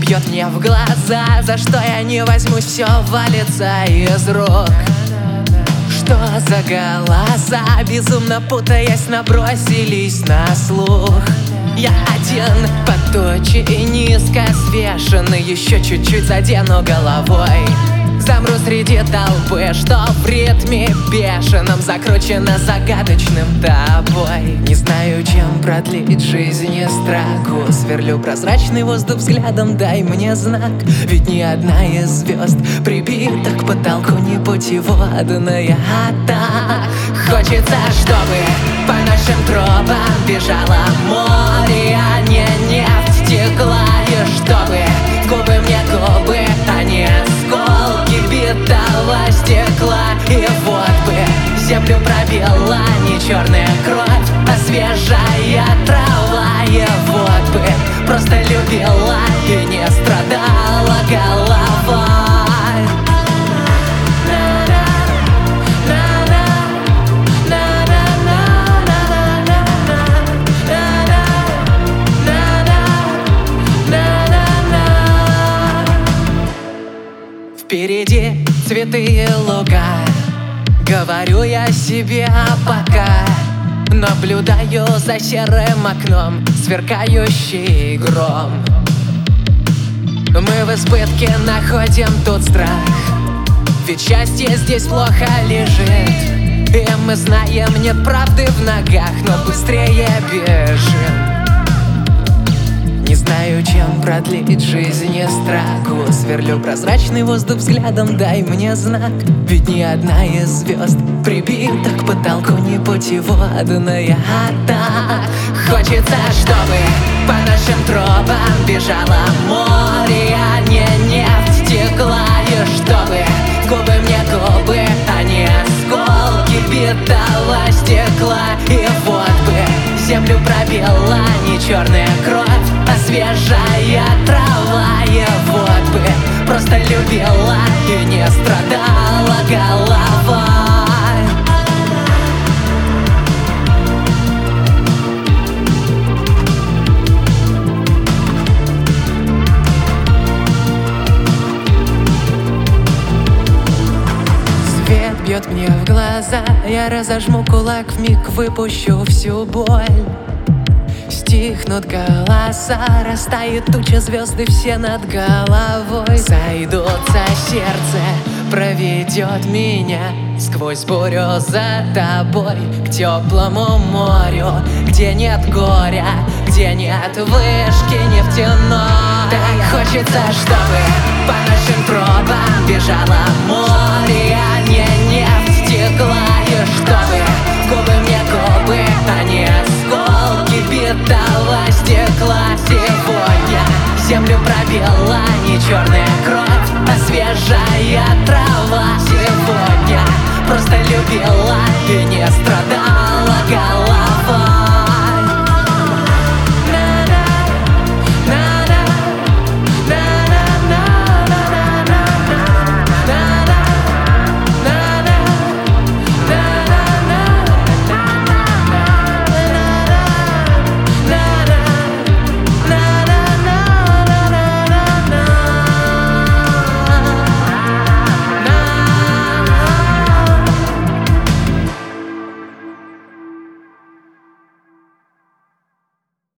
бьет мне в глаза, за что я не возьмусь, все валится из рук. Что за голоса, безумно путаясь, набросились на слух? Я один под тучи и низко свешенный, еще чуть-чуть задену головой. Замру среди толпы, что в ритме бешеном закручено загадочным тобой. Не знаю, чем продлить жизнь и строку, сверлю прозрачный воздух взглядом, дай мне знак. Ведь ни одна из звезд прибита к потолку не путеводная, а так хочется, чтобы по нашим тропам бежало море, а не нефть текла. И чтобы в губы мне губы, а не осколки битого стекла. И вот бы землю пробила не черная кровь, а свежая трава. И вот бы просто любила и не страдала голова. Впереди цветы и луга, говорю я себе, а пока наблюдаю за серым окном сверкающий гром. Мы в избытке находим тут страх, ведь счастье здесь плохо лежит. И мы знаем, нет правды в ногах, но быстрее бежим. Не знаю, чем продлить жизнь и строку, сверлю прозрачный воздух взглядом, дай мне знак. Ведь ни одна из звезд прибита к потолку не путеводная, а так хочется, чтобы по нашим тропам бежало море, а не нефть текла. И чтобы в губы мне губы, а не осколки битого стекла. И вот бы землю пробила не черная кровь, а свежая трава. И вот бы просто любила и не страдала голова. Свет бьет мне в глаза, я разожму кулак, вмиг выпущу всю боль. Стихнут голоса, растает туча, звезды все над головой. Сойдутся, сердце проведет меня сквозь бурю за тобой к теплому морю, где нет горя, где нет вышки нефтяной. Так хочется, чтобы по нашим тропам бежало море, а не нефть текла. И чтобы в губы мне губы, а не осколки битого стекла. Сегодня землю пробила не черная кровь, а свежая трава. Сегодня просто любила и не страдала голова.